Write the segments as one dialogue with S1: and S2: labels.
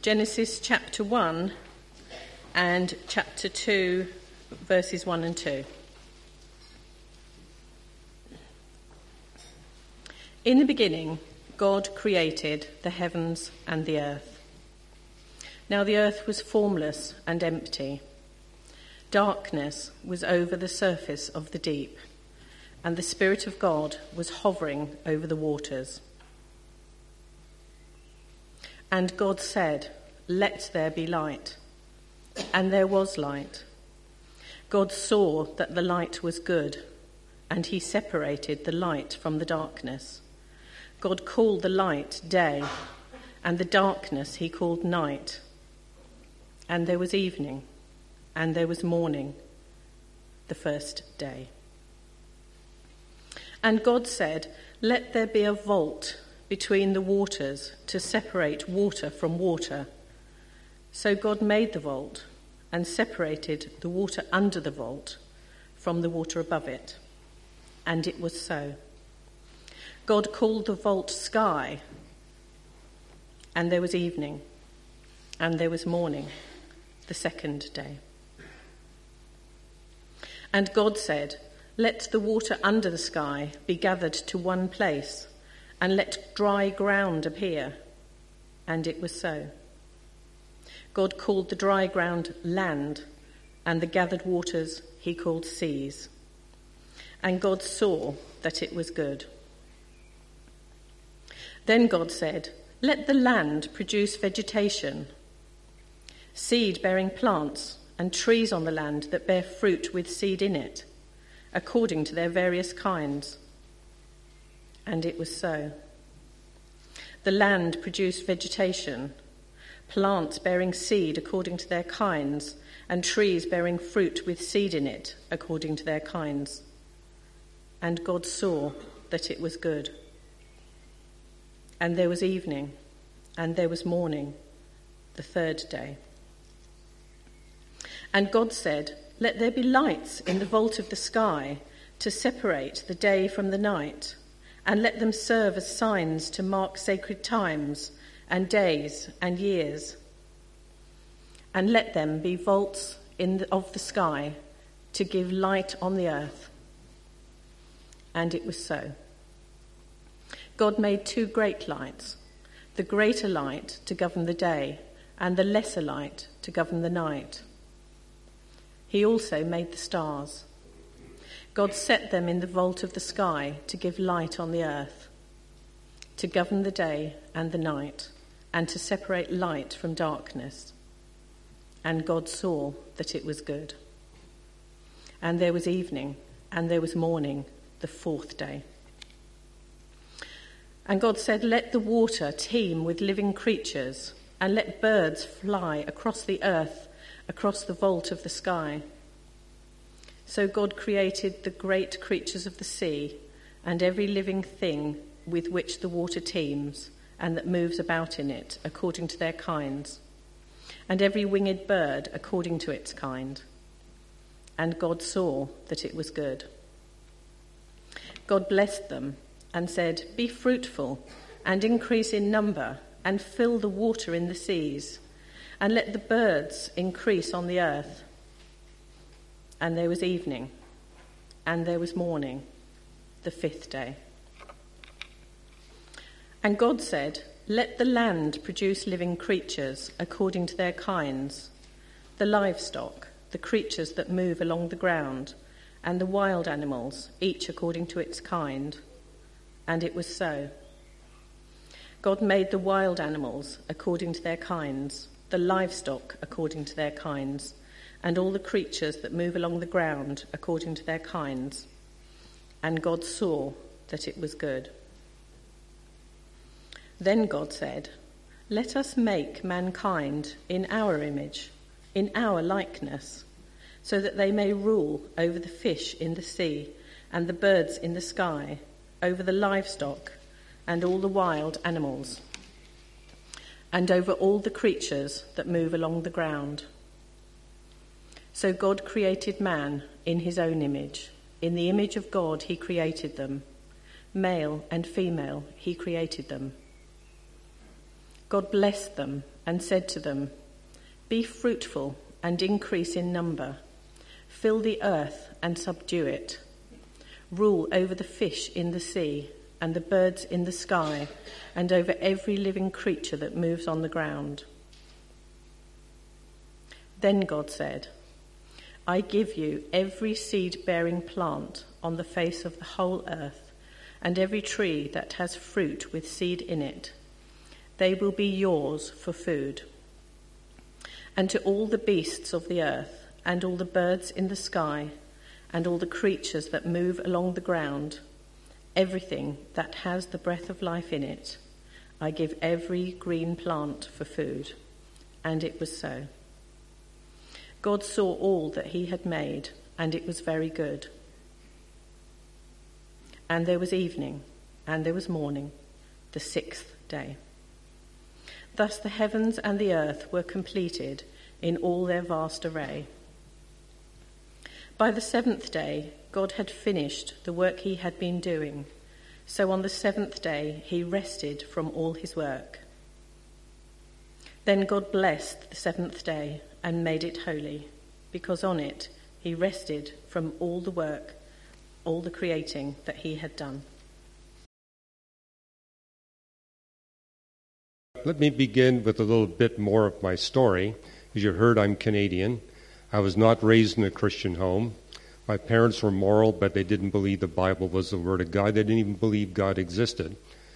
S1: Genesis chapter 1 and chapter 2, verses 1 and 2. In the beginning, God created the heavens and the earth. Now the earth was formless and empty. Darkness was over the surface of the deep, and the Spirit of God was hovering over the waters. And God said, "Let there be light." And there was light. God saw that the light was good, and he separated the light from the darkness. God called the light day, and the darkness he called night. And there was evening, and there was morning, the first day. And God said, "Let there be a vault between the waters to separate water from water." So God made the vault and separated the water under the vault from the water above it. And it was so. God called the vault sky, and there was evening, and there was morning, the second day. And God said, "Let the water under the sky be gathered to one place, and let dry ground appear." And it was so. God called the dry ground land, and the gathered waters he called seas. And God saw that it was good. Then God said, "Let the land produce vegetation, seed-bearing plants, and trees on the land that bear fruit with seed in it, according to their various kinds." And it was so. The land produced vegetation, plants bearing seed according to their kinds, and trees bearing fruit with seed in it according to their kinds. And God saw that it was good. And there was evening, and there was morning, the third day. And God said, "Let there be lights in the vault of the sky to separate the day from the night, and let them serve as signs to mark sacred times and days and years. And let them be vaults of the sky to give light on the earth." And it was so. God made two great lights, the greater light to govern the day, and the lesser light to govern the night. He also made the stars. God set them in the vault of the sky to give light on the earth, to govern the day and the night, and to separate light from darkness. And God saw that it was good. And there was evening, and there was morning, the fourth day. And God said, "Let the water teem with living creatures, and let birds fly across the earth, across the vault of the sky." So God created the great creatures of the sea, and every living thing with which the water teems, and that moves about in it, according to their kinds, and every winged bird according to its kind. And God saw that it was good. God blessed them and said, "Be fruitful and increase in number, and fill the water in the seas, and let the birds increase on the earth." And there was evening, and there was morning, the fifth day. And God said, "Let the land produce living creatures according to their kinds, the livestock, the creatures that move along the ground, and the wild animals, each according to its kind." And it was so. God made the wild animals according to their kinds, the livestock according to their kinds, and all the creatures that move along the ground according to their kinds. And God saw that it was good. Then God said, "Let us make mankind in our image, in our likeness, so that they may rule over the fish in the sea and the birds in the sky, over the livestock and all the wild animals, and over all the creatures that move along the ground." So God created man in his own image. In the image of God he created them. Male and female he created them. God blessed them and said to them, "Be fruitful and increase in number. Fill the earth and subdue it. Rule over the fish in the sea and the birds in the sky and over every living creature that moves on the ground." Then God said, "I give you every seed-bearing plant on the face of the whole earth, and every tree that has fruit with seed in it. They will be yours for food. And to all the beasts of the earth, and all the birds in the sky, and all the creatures that move along the ground, everything that has the breath of life in it, I give every green plant for food." And it was so. God saw all that he had made, and it was very good. And there was evening, and there was morning, the sixth day. Thus the heavens and the earth were completed in all their vast array. By the seventh day, God had finished the work he had been doing. So on the seventh day, he rested from all his work. Then God blessed the seventh day and made it holy, because on it he rested from all the work, all the creating that he had done.
S2: Let me begin with a little bit more of my story. As you heard, I'm Canadian. I was not raised in a Christian home. My parents were moral, but they didn't believe the Bible was the Word of God. They didn't even believe God existed.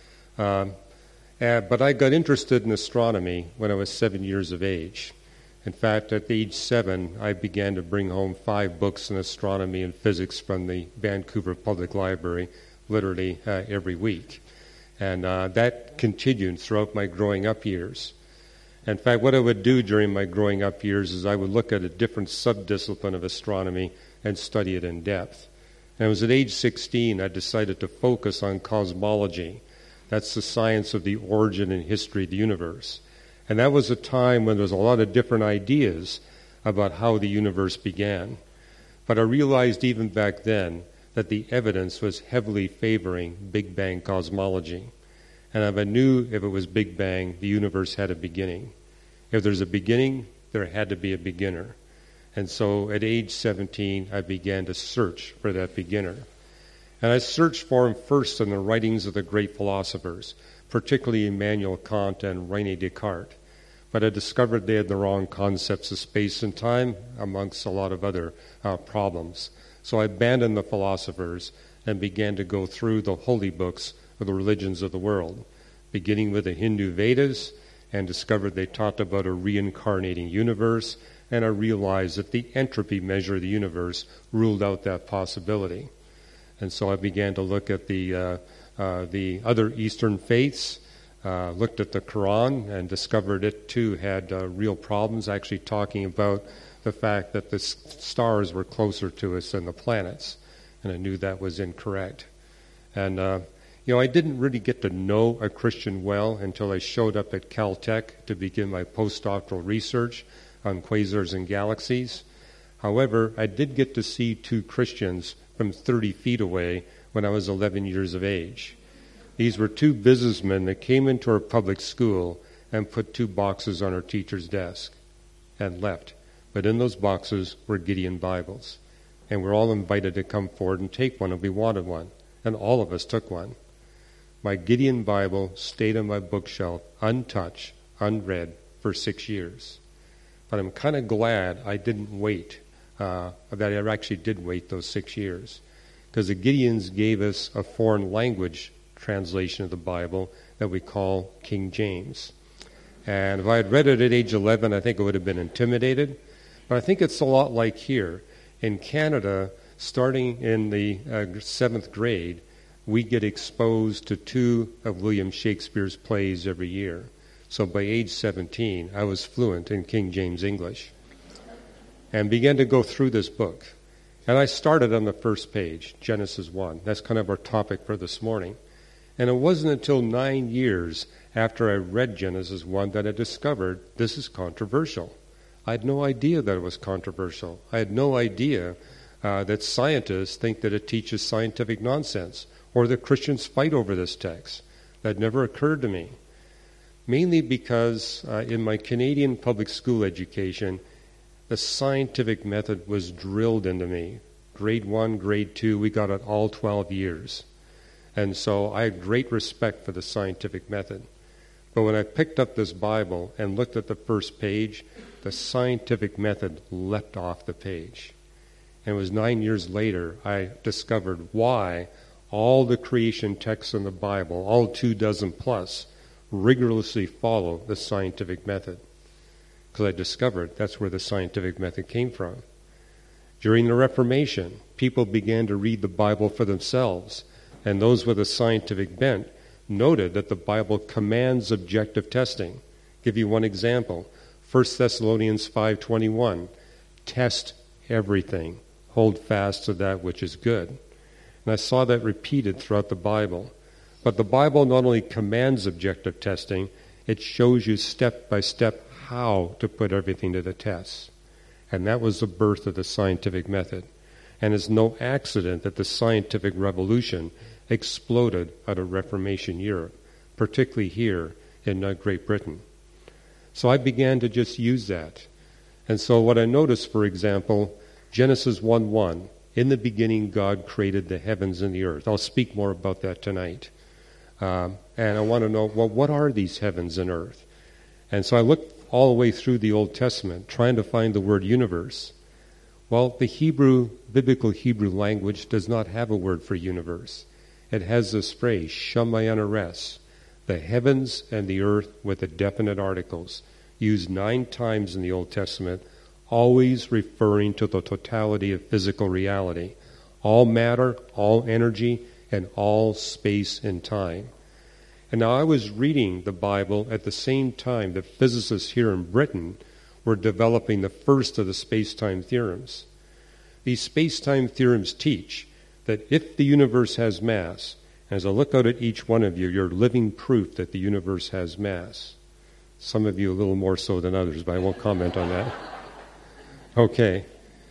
S2: But I got interested in astronomy when I was 7 years of age. In fact, at age 7, I began to bring home 5 books in astronomy and physics from the Vancouver Public Library literally every week. And that continued throughout my growing up years. In fact, what I would do during my growing up years is I would look at a different subdiscipline of astronomy and study it in depth. And it was at age 16 I decided to focus on cosmology. That's the science of the origin and history of the universe. And that was a time when there was a lot of different ideas about how the universe began. But I realized even back then that the evidence was heavily favoring Big Bang cosmology. And if I knew if it was Big Bang, the universe had a beginning. If there's a beginning, there had to be a beginner. And so at age 17, I began to search for that beginner. And I searched for him first in the writings of the great philosophers, particularly Immanuel Kant and René Descartes. But I discovered they had the wrong concepts of space and time, amongst a lot of other problems. So I abandoned the philosophers and began to go through the holy books of the religions of the world, beginning with the Hindu Vedas, and discovered they talked about a reincarnating universe, and I realized that the entropy measure of the universe ruled out that possibility. And so I began to look at the other Eastern faiths, looked at the Quran, and discovered it too had real problems, actually talking about the fact that the stars were closer to us than the planets. And I knew that was incorrect. And, I didn't really get to know a Christian well until I showed up at Caltech to begin my postdoctoral research on quasars and galaxies. However, I did get to see 2 Christians from 30 feet away when I was 11 years of age. These were 2 businessmen that came into our public school and put 2 boxes on our teacher's desk and left. But in those boxes were Gideon Bibles. And we're all invited to come forward and take one if we wanted one. And all of us took one. My Gideon Bible stayed on my bookshelf, untouched, unread, for 6 years. But I'm kind of glad I didn't wait, that I actually did wait those 6 years. Because the Gideons gave us a foreign language translation of the Bible that we call King James. And if I had read it at age 11, I think I would have been intimidated. But I think it's a lot like here. In Canada, starting in the 7th grade, we get exposed to 2 of William Shakespeare's plays every year. So by age 17, I was fluent in King James English and began to go through this book. And I started on the first page, Genesis 1. That's kind of our topic for this morning. And it wasn't until 9 years after I read Genesis 1 that I discovered this is controversial. I had no idea that it was controversial. I had no idea that scientists think that it teaches scientific nonsense or that Christians fight over this text. That never occurred to me. Mainly because in my Canadian public school education, the scientific method was drilled into me. Grade 1, grade 2, we got it all 12 years. And so I had great respect for the scientific method. But when I picked up this Bible and looked at the first page, the scientific method leapt off the page. And it was 9 years later I discovered why all the creation texts in the Bible, all 24 plus, rigorously follow the scientific method. Because I discovered that's where the scientific method came from. During the Reformation, people began to read the Bible for themselves, and those with a scientific bent noted that the Bible commands objective testing. Give you one example. 1 Thessalonians 5:21, test everything, hold fast to that which is good. And I saw that repeated throughout the Bible. But the Bible not only commands objective testing, it shows you step by step how to put everything to the test. And that was the birth of the scientific method. And it's no accident that the scientific revolution exploded out of Reformation Europe, particularly here in Great Britain. So I began to just use that. And so what I noticed, for example, Genesis 1:1, in the beginning God created the heavens and the earth. I'll speak more about that tonight. And I want to know, well, what are these heavens and earth? And so I looked all the way through the Old Testament, trying to find the word universe. Well, the biblical Hebrew language does not have a word for universe. It has this phrase, Shamayim Ares, the heavens and the earth with the definite articles, used 9 times in the Old Testament, always referring to the totality of physical reality, all matter, all energy, and all space and time. And now I was reading the Bible at the same time that physicists here in Britain were developing the first of the space-time theorems. These space-time theorems teach that if the universe has mass, and as I look out at each one of you, you're living proof that the universe has mass. Some of you a little more so than others, but I won't comment on that. Okay.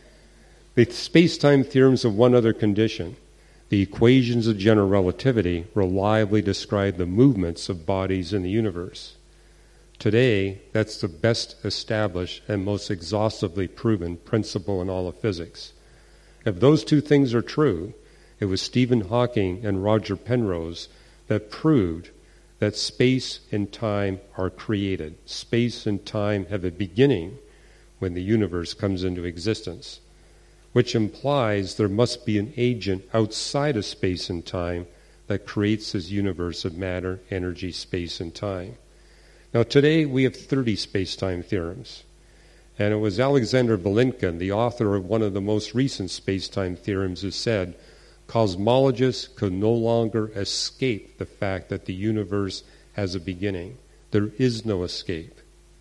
S2: The space-time theorems have one other condition. The equations of general relativity reliably describe the movements of bodies in the universe. Today, that's the best established and most exhaustively proven principle in all of physics. If those 2 things are true, it was Stephen Hawking and Roger Penrose that proved that space and time are created. Space and time have a beginning when the universe comes into existence, which implies there must be an agent outside of space and time that creates this universe of matter, energy, space, and time. Now today we have 30 space-time theorems, and it was Alexander Vilenkin, the author of one of the most recent space-time theorems, who said, cosmologists could no longer escape the fact that the universe has a beginning. There is no escape.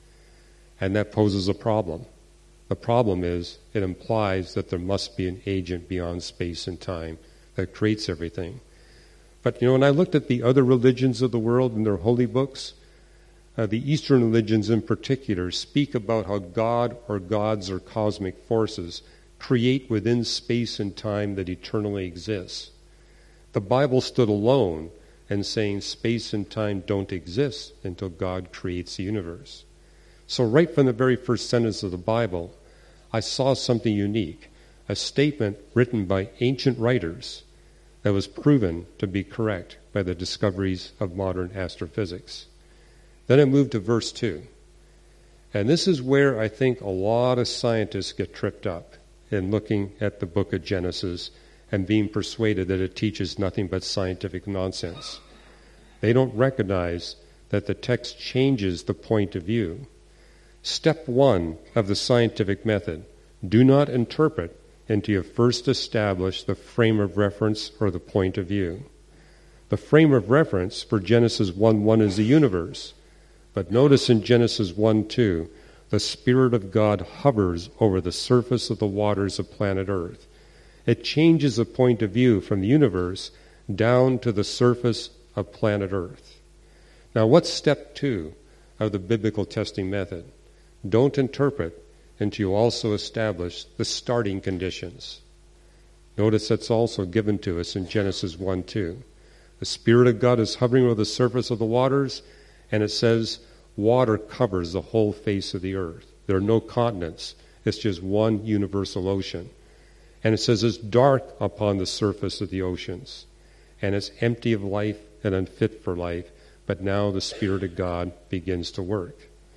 S2: And that poses a problem. The problem is it implies that there must be an agent beyond space and time that creates everything. But, when I looked at the other religions of the world in their holy books, the Eastern religions in particular speak about how God or gods or cosmic forces create within space and time that eternally exists. The Bible stood alone in saying space and time don't exist until God creates the universe. So right from the very first sentence of the Bible, I saw something unique, a statement written by ancient writers that was proven to be correct by the discoveries of modern astrophysics. Then I moved to verse 2. And this is where I think a lot of scientists get tripped up in looking at the book of Genesis and being persuaded that it teaches nothing but scientific nonsense. They don't recognize that the text changes the point of view. Step 1 of the scientific method, do not interpret until you have first established the frame of reference or the point of view. The frame of reference for Genesis 1:1 is the universe. But notice in Genesis 1:2, the Spirit of God hovers over the surface of the waters of planet Earth. It changes the point of view from the universe down to the surface of planet Earth. Now, what's step 2 of the biblical testing method? Don't interpret until you also establish the starting conditions. Notice that's also given to us in Genesis 1:2. The Spirit of God is hovering over the surface of the waters, And it says water covers the whole face of the earth. There are no continents. It's just one universal ocean. And it says it's dark upon the surface of the oceans. And it's empty of life and unfit for life. But now the Spirit of God begins to work.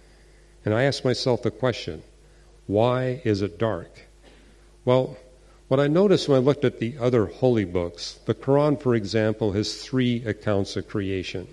S2: And I ask myself the question, why is it dark? Well, what I noticed when I looked at the other holy books, the Quran, for example, has 3 accounts of creation.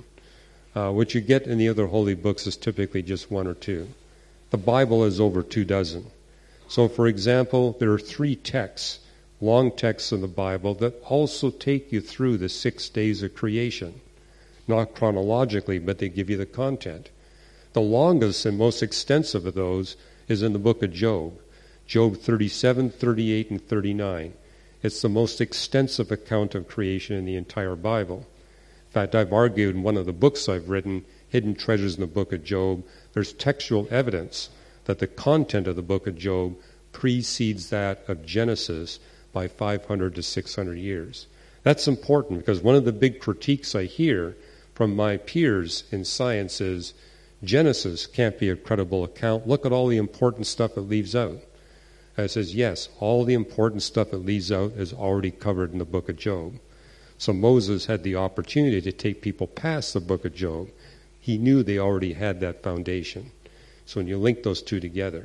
S2: What you get in the other holy books is typically just 1 or 2. The Bible is over 24. So, for example, there are 3 texts, long texts in the Bible, that also take you through the 6 days of creation. Not chronologically, but they give you the content. The longest and most extensive of those is in the book of Job. Job 37, 38, and 39. It's the most extensive account of creation in the entire Bible. In fact, I've argued in one of the books I've written, Hidden Treasures in the Book of Job, there's textual evidence that the content of the book of Job precedes that of Genesis by 500 to 600 years. That's important because one of the big critiques I hear from my peers in science is Genesis can't be a credible account. Look at all the important stuff it leaves out. And it says, yes, all the important stuff it leaves out is already covered in the book of Job. So Moses had the opportunity to take people past the book of Job. He knew they already had that foundation. So when you link those 2 together.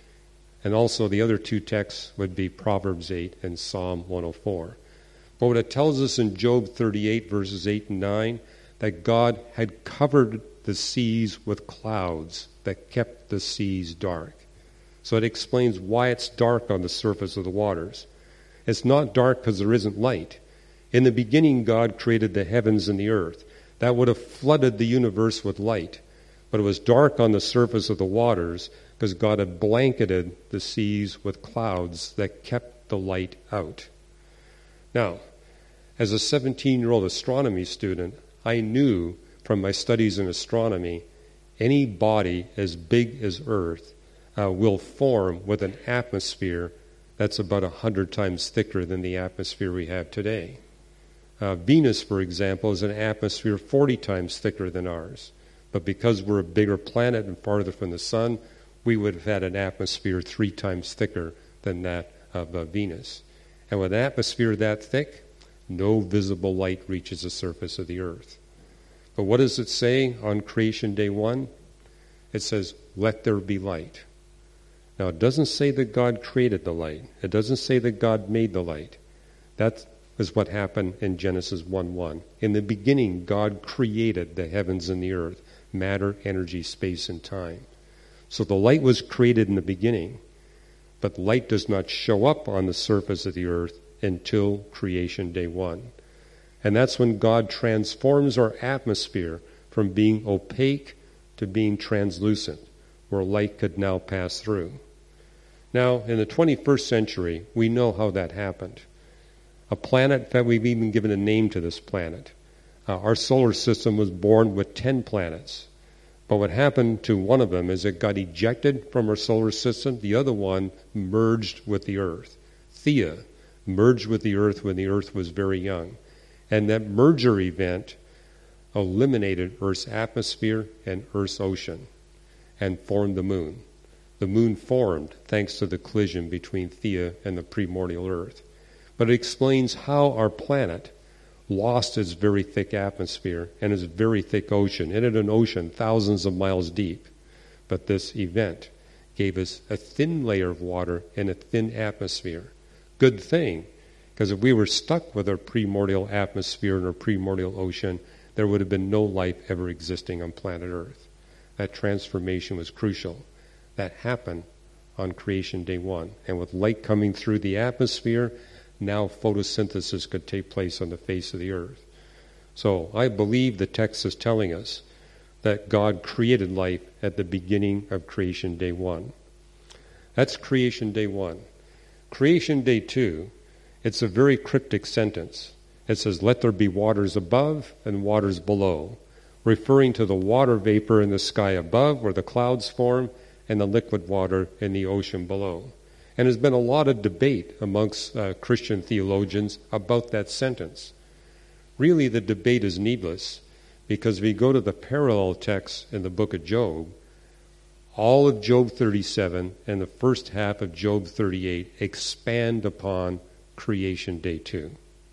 S2: And also the other 2 texts would be Proverbs 8 and Psalm 104. But what it tells us in Job 38, verses 8 and 9, that God had covered the seas with clouds that kept the seas dark. So it explains why it's dark on the surface of the waters. It's not dark because there isn't light. In the beginning, God created the heavens and the earth. That would have flooded the universe with light. But it was dark on the surface of the waters because God had blanketed the seas with clouds that kept the light out. Now, as a 17-year-old astronomy student, I knew from my studies in astronomy, any body as big as Earth will form with an atmosphere that's about 100 times thicker than the atmosphere we have today. Venus, for example, is an atmosphere 40 times thicker than ours. But because we're a bigger planet and farther from the sun, we would have had an atmosphere 3 times thicker than that of Venus. And with an atmosphere that thick, no visible light reaches the surface of the earth. But what does it say on creation day 1? It says, let there be light. Now, it doesn't say that God created the light. It doesn't say that God made the light. That is what happened in Genesis 1:1. In the beginning, God created the heavens and the earth, matter, energy, space, and time. So the light was created in the beginning, but light does not show up on the surface of the earth until creation day 1. And that's when God transforms our atmosphere from being opaque to being translucent, where light could now pass through. Now, in the 21st century, we know how that happened. A planet, in fact, we've even given a name to this planet. Our solar system was born with 10 planets. But what happened to one of them is it got ejected from our solar system. The other one merged with the Earth. Theia merged with the Earth when the Earth was very young. And that merger event eliminated Earth's atmosphere and Earth's ocean and formed the moon. The moon formed thanks to the collision between Theia and the primordial Earth. But it explains how our planet lost its very thick atmosphere and its very thick ocean. It had an ocean thousands of miles deep. But this event gave us a thin layer of water and a thin atmosphere. Good thing, because if we were stuck with our primordial atmosphere and our primordial ocean, there would have been no life ever existing on planet Earth. That transformation was crucial. That happened on creation day 1. And with light coming through the atmosphere, now photosynthesis could take place on the face of the earth. So I believe the text is telling us that God created life at the beginning of creation day 1. That's creation day 1. Creation day 2, it's a very cryptic sentence. It says, let there be waters above and waters below, referring to the water vapor in the sky above where the clouds form and the liquid water in the ocean below. And there's been a lot of debate amongst Christian theologians about that sentence. Really, the debate is needless Because if we go to the parallel text in the book of Job, all of Job 37 and the first half of Job 38 expand upon creation day 2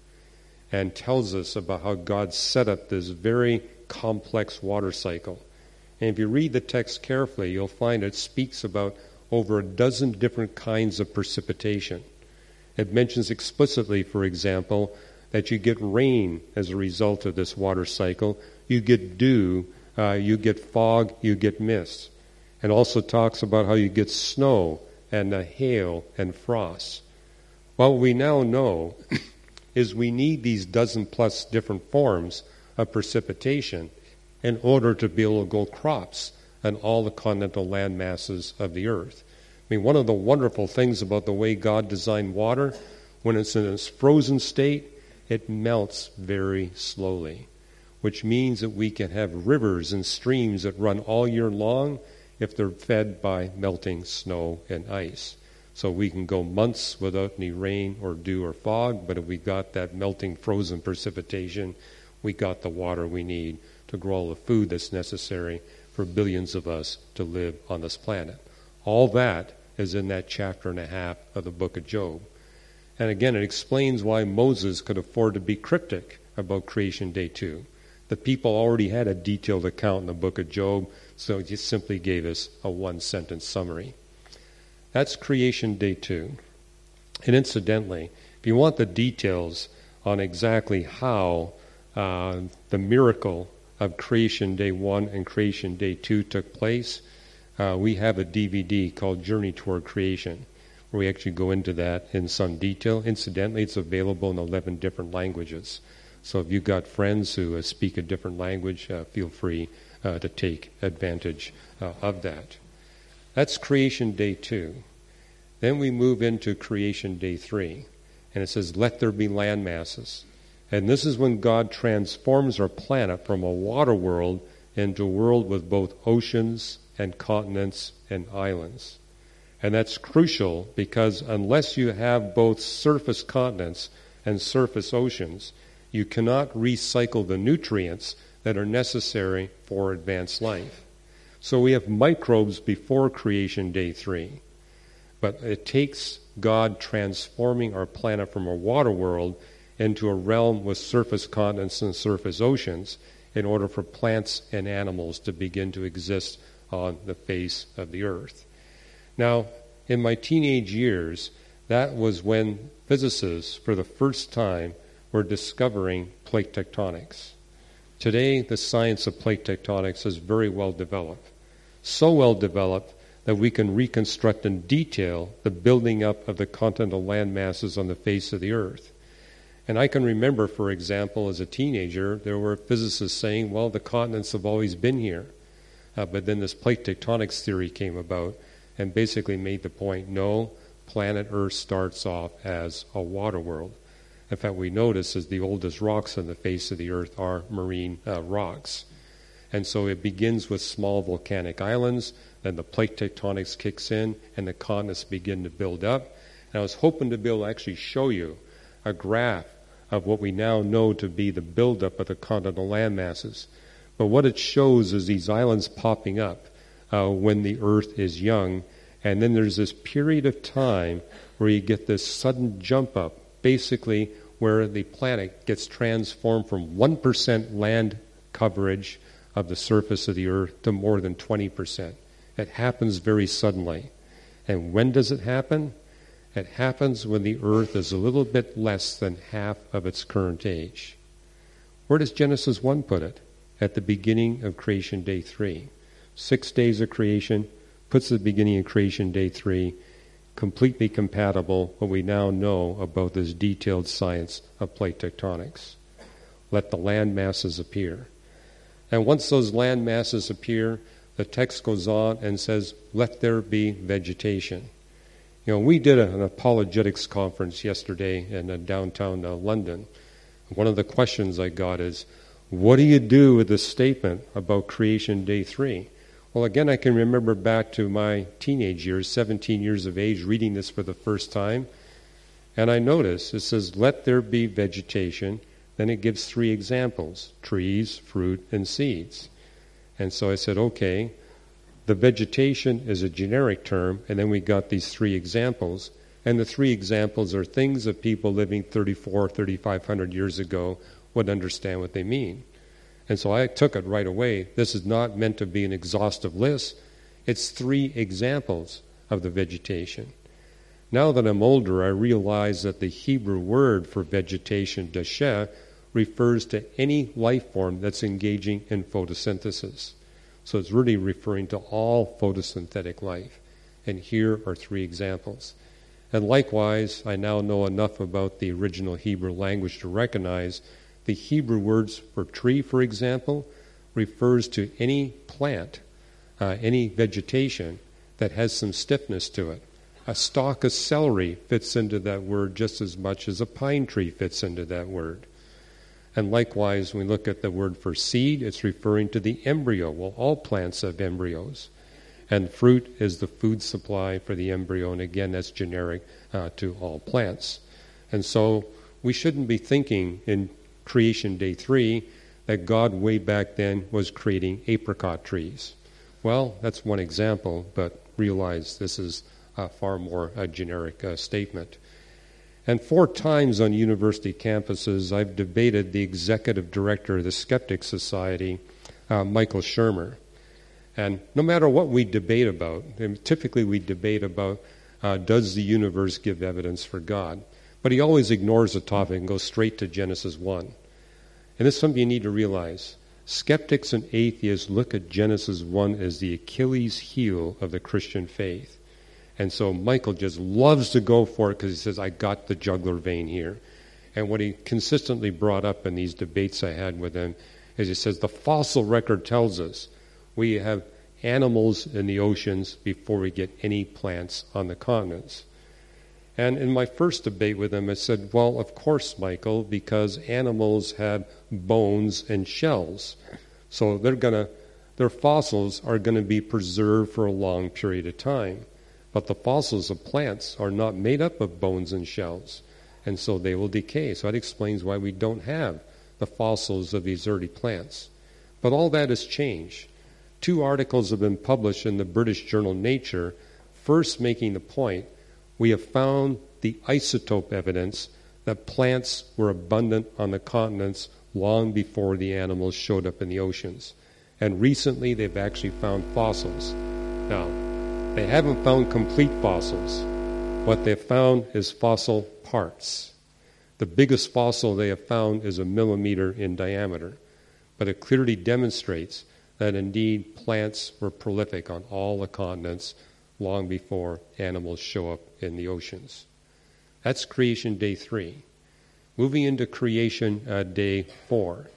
S2: and tells us about how God set up this very complex water cycle. And if you read the text carefully, you'll find it speaks about over a dozen different kinds of precipitation. It mentions explicitly, for example, that you get rain as a result of this water cycle. You get dew, you get fog, you get mist. And also talks about how you get snow and hail and frost. What we now know is we need these dozen plus different forms of precipitation in order to be able to grow crops on all the continental land masses of the earth. I mean, one of the wonderful things about the way God designed water, when it's in its frozen state, it melts very slowly, which means that we can have rivers and streams that run all year long if they're fed by melting snow and ice. So we can go months without any rain or dew or fog, but if we got that melting frozen precipitation, we got the water we need to grow all the food that's necessary for billions of us to live on this planet. All that is in that chapter and a half of the book of Job. And again, it explains why Moses could afford to be cryptic about creation day 2. The people already had a detailed account in the book of Job, so it just simply gave us a one-sentence summary. That's creation day 2. And incidentally, if you want the details on exactly how the miracle of creation day 1 and creation day 2 took place, we have a DVD called Journey Toward Creation, where we actually go into that in some detail. Incidentally, it's available in 11 different languages. So if you've got friends who speak a different language, feel free to take advantage of that. That's creation day 2. Then we move into creation day 3. And it says, let there be land masses. And this is when God transforms our planet from a water world into a world with both oceans and continents and islands. And that's crucial because unless you have both surface continents and surface oceans, you cannot recycle the nutrients that are necessary for advanced life. So we have microbes before creation day 3. But it takes God transforming our planet from a water world into a realm with surface continents and surface oceans in order for plants and animals to begin to exist on the face of the earth. Now, in my teenage years, that was when physicists, for the first time, were discovering plate tectonics. Today, the science of plate tectonics is very well developed. So well developed that we can reconstruct in detail the building up of the continental land masses on the face of the earth. And I can remember, for example, as a teenager, there were physicists saying, well, the continents have always been here. But then this plate tectonics theory came about and basically made the point, no, planet Earth starts off as a water world. In fact, we notice as the oldest rocks on the face of the earth are marine rocks. And so it begins with small volcanic islands, then the plate tectonics kicks in, and the continents begin to build up. And I was hoping to be able to actually show you a graph of what we now know to be the buildup of the continental land masses. But what it shows is these islands popping up when the earth is young, and then there's this period of time where you get this sudden jump up, basically where the planet gets transformed from 1% land coverage of the surface of the earth to more than 20%. It happens very suddenly. And when does it happen? It happens when the earth is a little bit less than half of its current age. Where does Genesis 1 put it? At the beginning of creation day 3. 6 days of creation, puts the beginning of creation day 3, completely compatible what we now know about this detailed science of plate tectonics. Let the land masses appear. And once those land masses appear, the text goes on and says, let there be vegetation. You know, we did an apologetics conference yesterday in downtown London. One of the questions I got is, what do you do with this statement about creation day 3? Well, again, I can remember back to my teenage years, 17 years of age, reading this for the first time. And I noticed it says, let there be vegetation, then it gives 3 examples: trees, fruit, and seeds. And so I said, okay, the vegetation is a generic term, and then we got these 3 examples. And the 3 examples are things that people living 3,500 years ago would understand what they mean. And so I took it right away. This is not meant to be an exhaustive list. It's 3 examples of the vegetation. Now that I'm older, I realize that the Hebrew word for vegetation, dasheh, refers to any life form that's engaging in photosynthesis. So it's really referring to all photosynthetic life. And here are 3 examples. And likewise, I now know enough about the original Hebrew language to recognize the Hebrew words for tree, for example, refers to any plant, any vegetation that has some stiffness to it. A stalk of celery fits into that word just as much as a pine tree fits into that word. And likewise, when we look at the word for seed, it's referring to the embryo. Well, all plants have embryos. And fruit is the food supply for the embryo, and again, that's generic to all plants. And so we shouldn't be thinking in Creation Day 3 that God way back then was creating apricot trees. Well, that's one example, but realize this is far more a generic statement. And 4 times on university campuses, I've debated the executive director of the Skeptic Society, Michael Shermer. And no matter what we debate about, and typically we debate about does the universe give evidence for God? But he always ignores the topic and goes straight to Genesis 1. And this is something you need to realize. Skeptics and atheists look at Genesis 1 as the Achilles heel of the Christian faith. And so Michael just loves to go for it because he says, I got the jugular vein here. And what he consistently brought up in these debates I had with him is he says, the fossil record tells us we have animals in the oceans before we get any plants on the continents. And in my first debate with him, I said, well, of course, Michael, because animals have bones and shells. So their fossils are going to be preserved for a long period of time. But the fossils of plants are not made up of bones and shells, and so they will decay. So that explains why we don't have the fossils of these early plants. But all that has changed. 2 articles have been published in the British journal Nature, first making the point, we have found the isotope evidence that plants were abundant on the continents long before the animals showed up in the oceans. And recently they've actually found fossils. Now, they haven't found complete fossils. What they've found is fossil parts. The biggest fossil they have found is 1 millimeter in diameter. But it clearly demonstrates that indeed plants were prolific on all the continents long before animals show up in the oceans. That's Creation Day 3. Moving into Creation Day 4,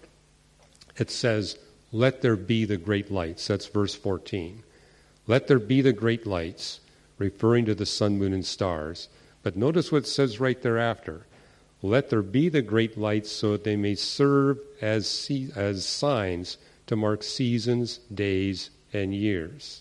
S2: it says, let there be the great lights. That's verse 14. Let there be the great lights, referring to the sun, moon, and stars. But notice what it says right thereafter. Let there be the great lights so that they may serve as signs to mark seasons, days, and years.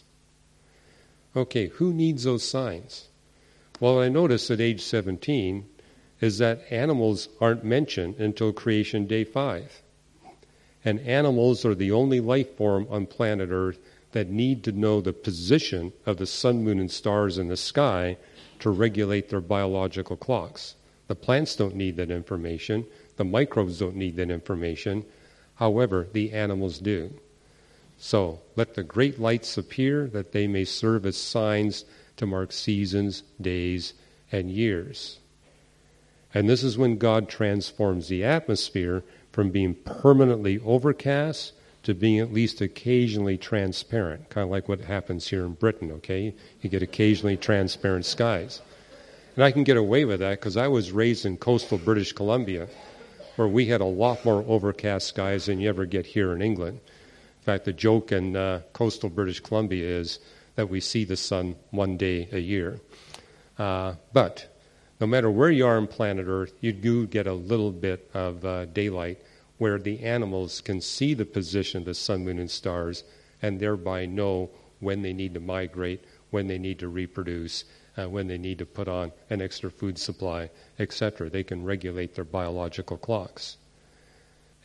S2: Okay, who needs those signs? Well, what I noticed at age 17 is that animals aren't mentioned until Creation Day 5. And animals are the only life form on planet Earth that need to know the position of the sun, moon, and stars in the sky to regulate their biological clocks. The plants don't need that information. The microbes don't need that information. However, the animals do. So, let the great lights appear that they may serve as signs to mark seasons, days, and years. And this is when God transforms the atmosphere from being permanently overcast to being at least occasionally transparent, kind of like what happens here in Britain, okay? You get occasionally transparent skies. And I can get away with that because I was raised in coastal British Columbia, where we had a lot more overcast skies than you ever get here in England. In fact, the joke in coastal British Columbia is that we see the sun one day a year. But no matter where you are on planet Earth, you do get a little bit of daylight where the animals can see the position of the sun, moon, and stars, and thereby know when they need to migrate, when they need to reproduce, when they need to put on an extra food supply, etc. They can regulate their biological clocks.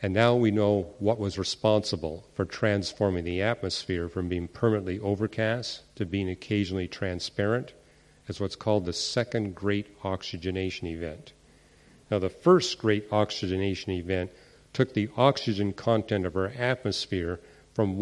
S2: And now we know what was responsible for transforming the atmosphere from being permanently overcast to being occasionally transparent as what's called the second great oxygenation event. Now, the first great oxygenation event took the oxygen content of our atmosphere from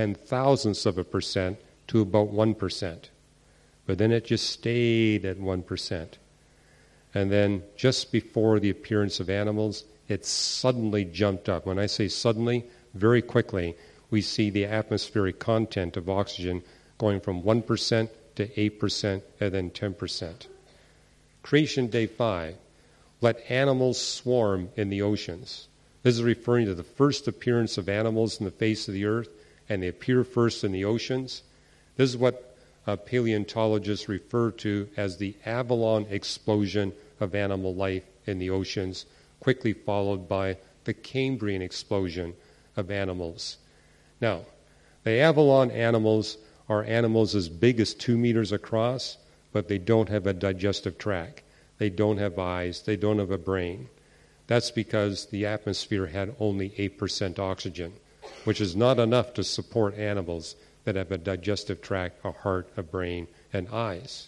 S2: 1/10,000% to about 1%. But then it just stayed at 1%. And then just before the appearance of animals, it suddenly jumped up. When I say suddenly, very quickly, we see the atmospheric content of oxygen going from 1% to 8% and then 10%. Creation Day 5, let animals swarm in the oceans. This is referring to the first appearance of animals in the face of the earth, and they appear first in the oceans. This is what paleontologists refer to as the Avalon explosion of animal life in the oceans, quickly followed by the Cambrian explosion of animals. Now, the Avalon animals are animals as big as 2 meters across, but they don't have a digestive tract. They don't have eyes. They don't have a brain. That's because the atmosphere had only 8% oxygen, which is not enough to support animals that have a digestive tract, a heart, a brain, and eyes.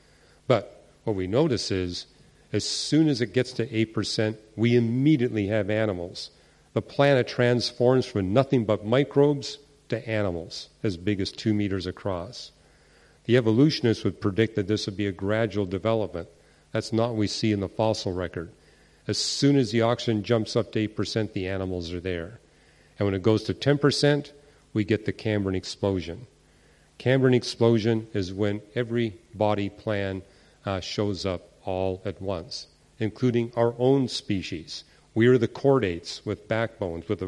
S2: But what we notice is, as soon as it gets to 8%, we immediately have animals. The planet transforms from nothing but microbes to animals as big as 2 meters across. The evolutionists would predict that this would be a gradual development. That's not what we see in the fossil record. As soon as the oxygen jumps up to 8%, the animals are there. And when it goes to 10%, we get the Cambrian explosion. Cambrian explosion is when every body plan shows up all at once, including our own species. We are the chordates with backbones, with a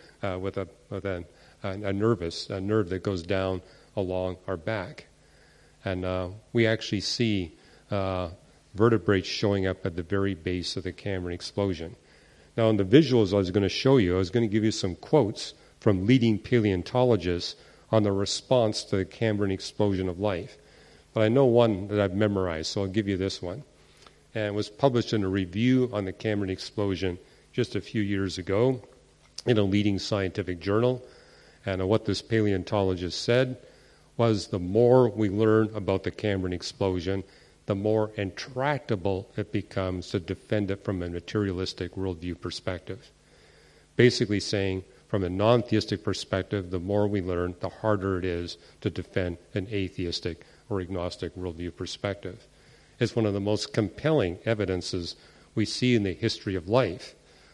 S2: nerve that goes down along our back. And we actually see vertebrates showing up at the very base of the Cambrian explosion. Now, in the visuals I was going to show you, I was going to give you some quotes from leading paleontologists on the response to the Cambrian explosion of life. But I know one that I've memorized, so I'll give you this one. And it was published in a review on the Cambrian explosion just a few years ago in a leading scientific journal. And what this paleontologist said was, the more we learn about the Cambrian explosion, the more intractable it becomes to defend it from a materialistic worldview perspective. Basically saying, from a non-theistic perspective, the more we learn, the harder it is to defend an atheistic or agnostic worldview perspective. It's one of the most compelling evidences we see in the history of life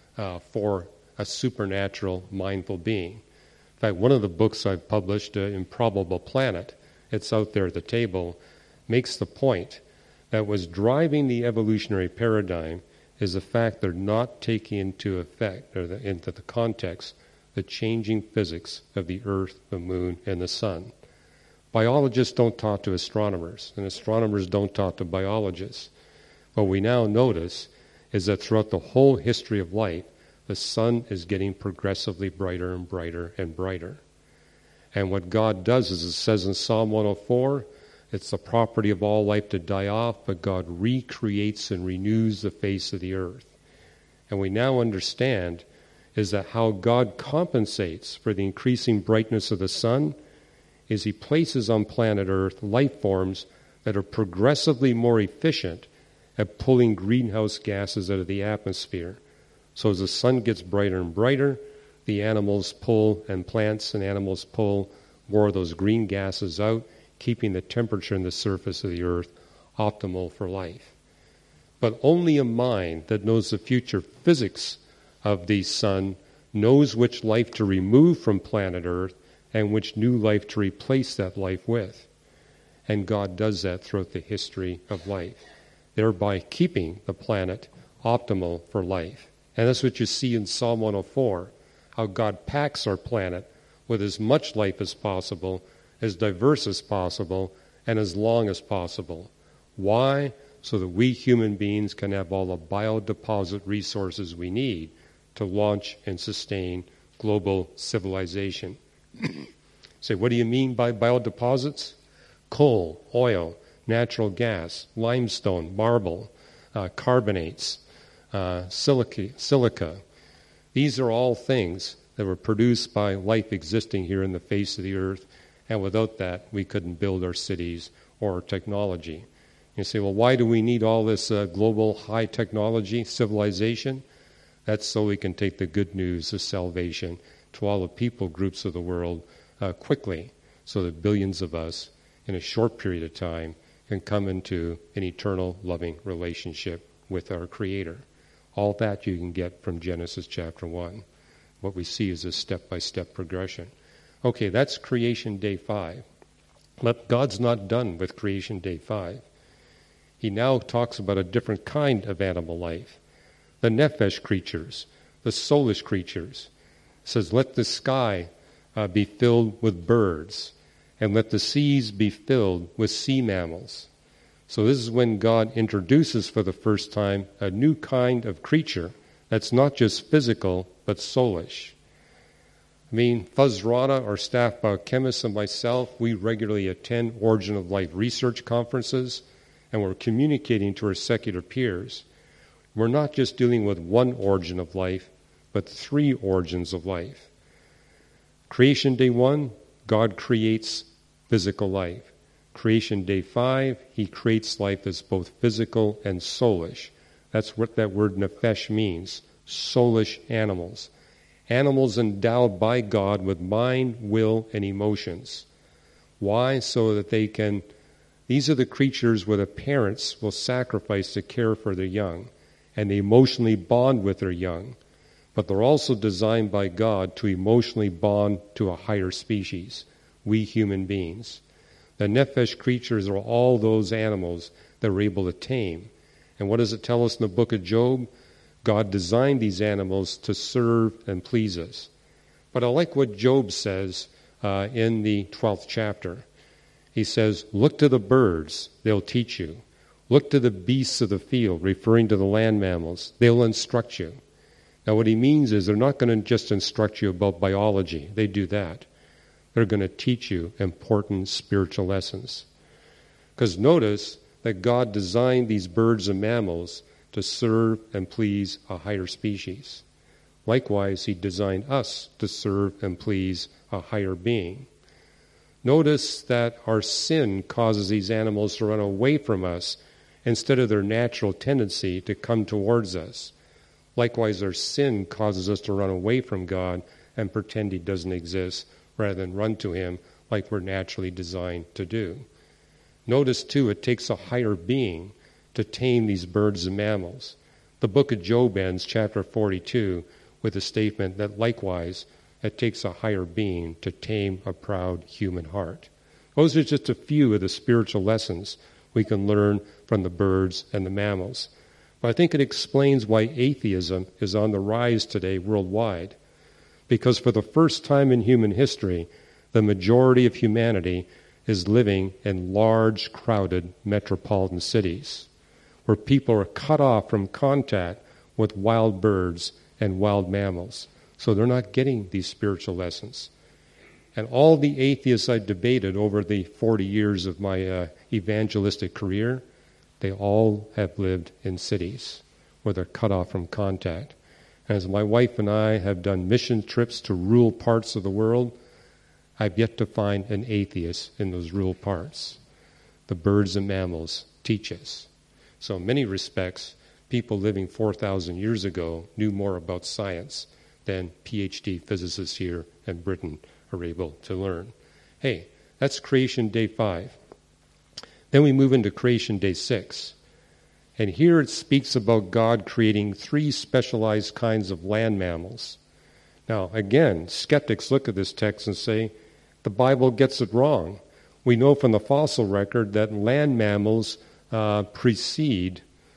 S2: for a supernatural, mindful being. In fact, one of the books I've published, Improbable Planet, it's out there at the table, makes the point that was driving the evolutionary paradigm is the fact they're not taking into effect, or into the context, the changing physics of the earth, the moon, and the sun. Biologists don't talk to astronomers, and astronomers don't talk to biologists. What we now notice is that throughout the whole history of life, the sun is getting progressively brighter and brighter and brighter. And what God does is, it says in Psalm 104, it's the property of all life to die off, but God recreates and renews the face of the earth. And we now understand is that how God compensates for the increasing brightness of the sun is he places on planet Earth life forms that are progressively more efficient at pulling greenhouse gases out of the atmosphere. So as the sun gets brighter and brighter, the animals pull, and plants and animals pull more of those green gases out, keeping the temperature in the surface of the earth optimal for life. But only a mind that knows the future physics of the sun knows which life to remove from planet Earth and which new life to replace that life with. And God does that throughout the history of life, thereby keeping the planet optimal for life. And that's what you see in Psalm 104, how God packs our planet with as much life as possible, as diverse as possible, and as long as possible. Why? So that we human beings can have all the biodeposit resources we need to launch and sustain global civilization. Say, what do you mean by biodeposits? Coal, oil, natural gas, limestone, marble, carbonates, silica, These are all things that were produced by life existing here in the face of the earth, and without that, we couldn't build our cities or our technology. You say, well, why do we need all this global high technology civilization? That's so we can take the good news of salvation to all the people groups of the world quickly, so that billions of us in a short period of time can come into an eternal loving relationship with our Creator. All that you can get from Genesis chapter 1. What we see is a step-by-step progression. Okay, that's creation day 5. But God's not done with creation day 5. He now talks about a different kind of animal life. The nephesh creatures, the soulish creatures. It says, let the sky be filled with birds, and let the seas be filled with sea mammals. So this is when God introduces for the first time a new kind of creature that's not just physical, but soulish. I mean, Fuz Rana, our staff biochemist, and myself, we regularly attend Origin of Life research conferences, and we're communicating to our secular peers. We're not just dealing with one origin of life, but 3 origins of life. Creation day 1, God creates physical life. Creation day 5, He creates life as both physical and soulish. That's what that word nephesh means, soulish animals. Animals endowed by God with mind, will, and emotions. Why? So that they can... These are the creatures where the parents will sacrifice to care for their young, and they emotionally bond with their young. But they're also designed by God to emotionally bond to a higher species, we human beings. The nephesh creatures are all those animals that we're able to tame. And what does it tell us in the book of Job? God designed these animals to serve and please us. But I like what Job says in the 12th chapter. He says, look to the birds, they'll teach you. Look to the beasts of the field, referring to the land mammals. They'll instruct you. Now what he means is they're not going to just instruct you about biology. They do that. They're going to teach you important spiritual lessons. Because notice that God designed these birds and mammals to serve and please a higher species. Likewise, He designed us to serve and please a higher being. Notice that our sin causes these animals to run away from us instead of their natural tendency to come towards us. Likewise, our sin causes us to run away from God and pretend He doesn't exist, rather than run to Him like we're naturally designed to do. Notice, too, it takes a higher being to tame these birds and mammals. The book of Job ends, chapter 42, with a statement that likewise it takes a higher being to tame a proud human heart. Those are just a few of the spiritual lessons we can learn from the birds and the mammals. But I think it explains why atheism is on the rise today worldwide. Because for the first time in human history, the majority of humanity is living in large, crowded metropolitan cities, where people are cut off from contact with wild birds and wild mammals. So they're not getting these spiritual lessons. And all the atheists I debated over the 40 years of my evangelistic career, they all have lived in cities where they're cut off from contact. As my wife and I have done mission trips to rural parts of the world, I've yet to find an atheist in those rural parts. The birds and mammals teach us. So in many respects, people living 4,000 years ago knew more about science than PhD physicists here in Britain are able to learn. Hey, that's creation day 5. Then we move into creation day 6. And here it speaks about God creating 3 specialized kinds of land mammals. Now, again, skeptics look at this text and say, the Bible gets it wrong. We know from the fossil record that land mammals precede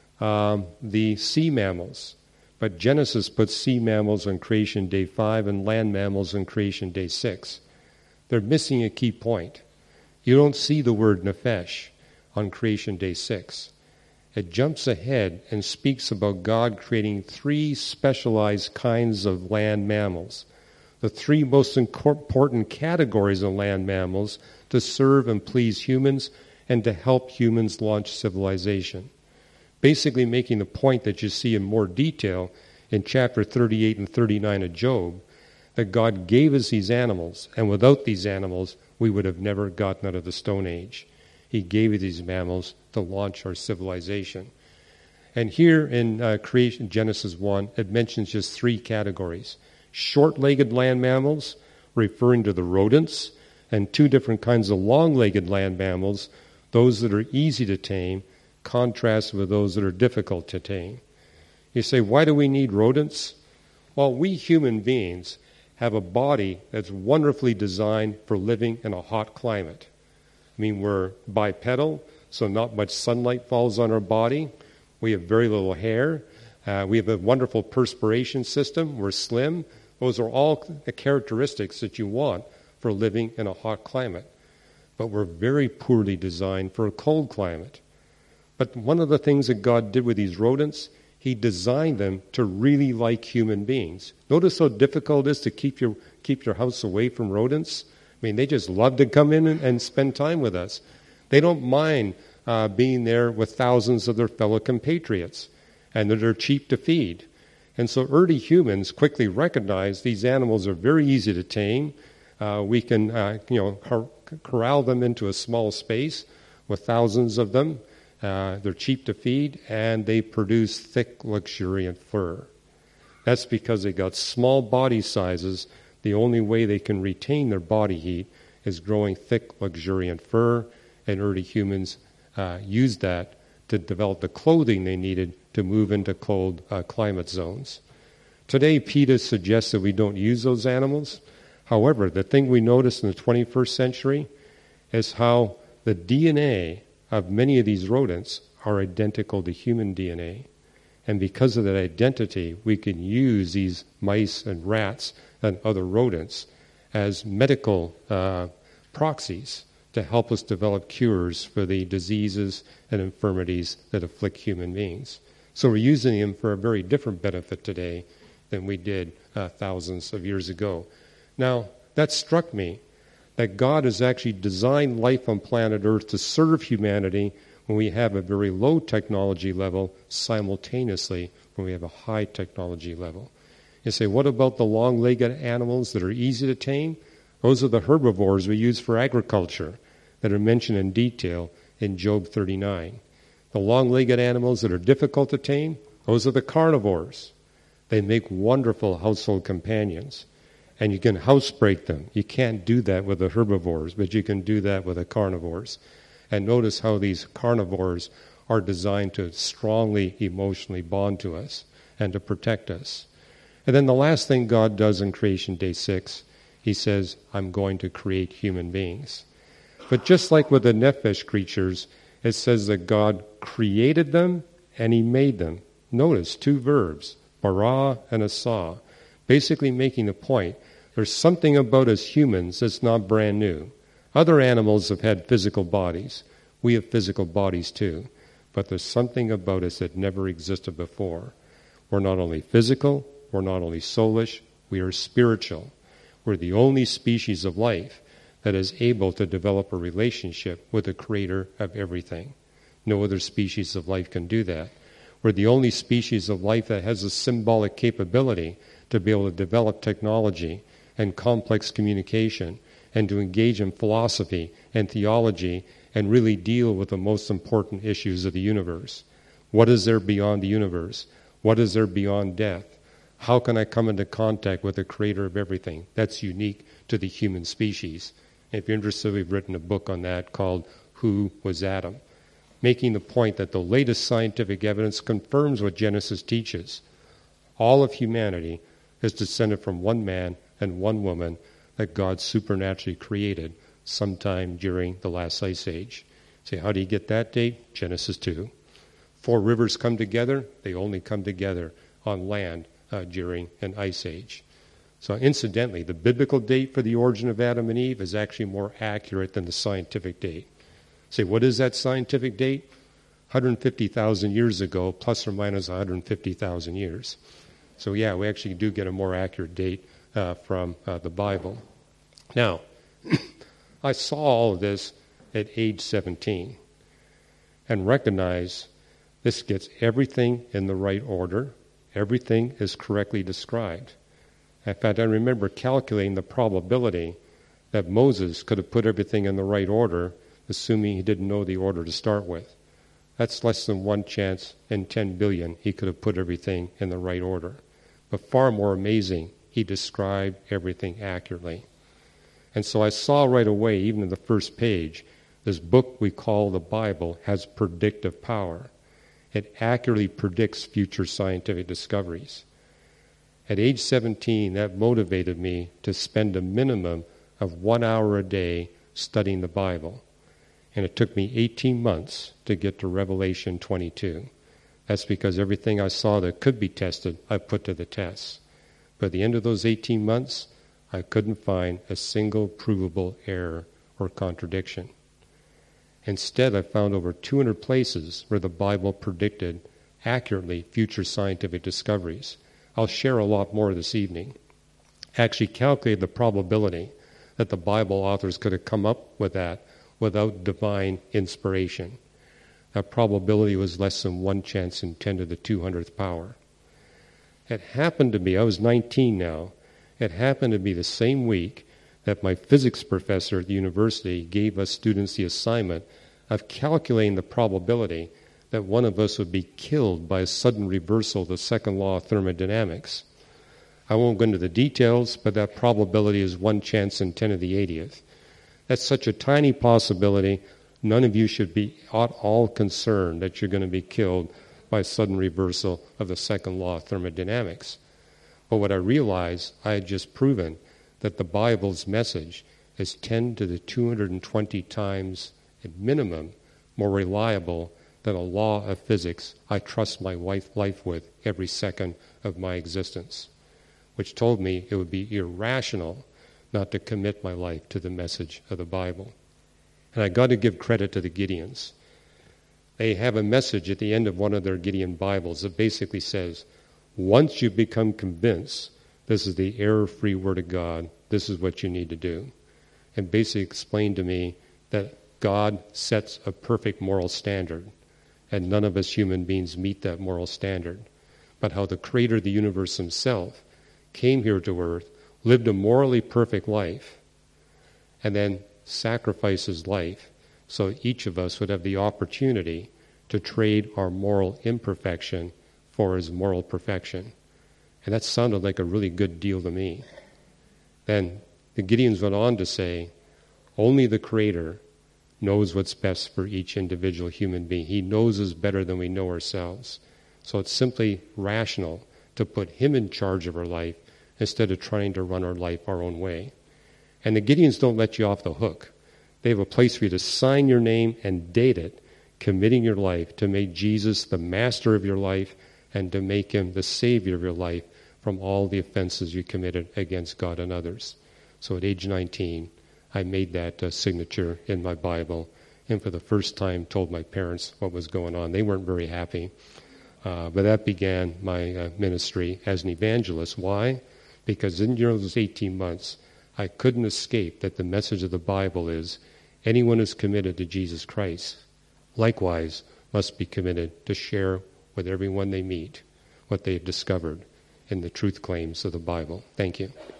S2: the sea mammals. But Genesis puts sea mammals on creation day 5 and land mammals on creation day 6. They're missing a key point. You don't see the word nephesh on creation day 6. It jumps ahead and speaks about God creating 3 specialized kinds of land mammals. The 3 most important categories of land mammals to serve and please humans and to help humans launch civilization. Basically making the point that you see in more detail in chapter 38 and 39 of Job, that God gave us these animals, and without these animals, we would have never gotten out of the Stone Age. He gave us these mammals to launch our civilization. And here in creation, Genesis 1, it mentions just 3 categories. Short-legged land mammals, referring to the rodents, and 2 different kinds of long-legged land mammals, those that are easy to tame, contrasted with those that are difficult to tame. You say, why do we need rodents? Well, we human beings have a body that's wonderfully designed for living in a hot climate. I mean, we're bipedal, so not much sunlight falls on our body. We have very little hair. We have a wonderful perspiration system. We're slim. Those are all the characteristics that you want for living in a hot climate. But we're very poorly designed for a cold climate. But one of the things that God did with these rodents, He designed them to really like human beings. Notice how difficult it is to keep your house away from rodents? I mean, they just love to come in and spend time with us. They don't mind being there with thousands of their fellow compatriots, and that they're cheap to feed. And so early humans quickly recognized these animals are very easy to tame. We can corral them into a small space with thousands of them. They're cheap to feed, and they produce thick, luxuriant fur. That's because they got small body sizes. The only way they can retain their body heat is growing thick, luxuriant fur, and early humans used that to develop the clothing they needed to move into cold climate zones. Today, PETA suggests that we don't use those animals. However, the thing we notice in the 21st century is how the DNA of many of these rodents are identical to human DNA. And because of that identity, we can use these mice and rats and other rodents as medical proxies to help us develop cures for the diseases and infirmities that afflict human beings. So we're using them for a very different benefit today than we did thousands of years ago. Now, that struck me, that God has actually designed life on planet Earth to serve humanity when we have a very low technology level simultaneously when we have a high technology level. You say, what about the long-legged animals that are easy to tame? Those are the herbivores we use for agriculture that are mentioned in detail in Job 39. The long-legged animals that are difficult to tame, those are the carnivores. They make wonderful household companions. And you can housebreak them. You can't do that with the herbivores, but you can do that with the carnivores. And notice how these carnivores are designed to strongly emotionally bond to us and to protect us. And then the last thing God does in creation, day 6, He says, I'm going to create human beings. But just like with the nephesh creatures, it says that God created them and He made them. Notice 2 verbs, bara and asa, basically making the point there's something about us humans that's not brand new. Other animals have had physical bodies. We have physical bodies too. But there's something about us that never existed before. We're not only physical, we're not only soulish, we are spiritual. We're the only species of life that is able to develop a relationship with the creator of everything. No other species of life can do that. We're the only species of life that has a symbolic capability to be able to develop technology and complex communication and to engage in philosophy and theology and really deal with the most important issues of the universe. What is there beyond the universe? What is there beyond death? How can I come into contact with the creator of everything? That's unique to the human species. And if you're interested, we've written a book on that called Who Was Adam? Making the point that the latest scientific evidence confirms what Genesis teaches. All of humanity is descended from one man and one woman that God supernaturally created sometime during the last ice age. Say, how do you get that date? Genesis 2. 4 rivers come together. They only come together on land during an ice age. So incidentally, the biblical date for the origin of Adam and Eve is actually more accurate than the scientific date. Say, what is that scientific date? 150,000 years ago, plus or minus 150,000 years. So yeah, we actually do get a more accurate date from the Bible. Now, I saw all of this at age 17 and recognized this gets everything in the right order everything is correctly described. In fact, I remember calculating the probability that Moses could have put everything in the right order, assuming he didn't know the order to start with. That's less than 1 chance in 10 billion he could have put everything in the right order. But far more amazing, he described everything accurately. And so I saw right away, even in the first page, this book we call the Bible has predictive power. It accurately predicts future scientific discoveries. At age 17, that motivated me to spend a minimum of 1 hour a day studying the Bible. And it took me 18 months to get to Revelation 22. That's because everything I saw that could be tested, I put to the test. But at the end of those 18 months, I couldn't find a single provable error or contradiction. Instead, I found over 200 places where the Bible predicted accurately future scientific discoveries. I'll share a lot more this evening. I actually calculated the probability that the Bible authors could have come up with that without divine inspiration. That probability was less than 1 chance in 10 to the 200th power. It happened to be, I was 19 now, it happened to be the same week that my physics professor at the university gave us students the assignment of calculating the probability that one of us would be killed by a sudden reversal of the second law of thermodynamics. I won't go into the details, but that probability is 1 chance in 10 to the 80th. That's such a tiny possibility, none of you should be at all concerned that you're going to be killed by a sudden reversal of the second law of thermodynamics. But what I realized, I had just proven that the Bible's message is 10 to the 220 times at minimum more reliable than a law of physics I trust my life with every second of my existence, which told me it would be irrational not to commit my life to the message of the Bible. And I got to give credit to the Gideons. They have a message at the end of one of their Gideon Bibles that basically says, once you become convinced this is the error-free Word of God, this is what you need to do. And basically explained to me that God sets a perfect moral standard, and none of us human beings meet that moral standard. But how the Creator of the universe himself came here to earth, lived a morally perfect life, and then sacrificed his life so each of us would have the opportunity to trade our moral imperfection for his moral perfection. And that sounded like a really good deal to me. Then the Gideons went on to say, only the Creator knows what's best for each individual human being. He knows us better than we know ourselves. So it's simply rational to put him in charge of our life instead of trying to run our life our own way. And the Gideons don't let you off the hook. They have a place for you to sign your name and date it, committing your life to make Jesus the master of your life and to make him the savior of your life from all the offenses you committed against God and others. So at age 19, I made that signature in my Bible, and for the first time told my parents what was going on. They weren't very happy, but that began my ministry as an evangelist. Why? Because in those 18 months, I couldn't escape that the message of the Bible is anyone who's committed to Jesus Christ, likewise, must be committed to share with everyone they meet what they've discovered in the truth claims of the Bible. Thank you.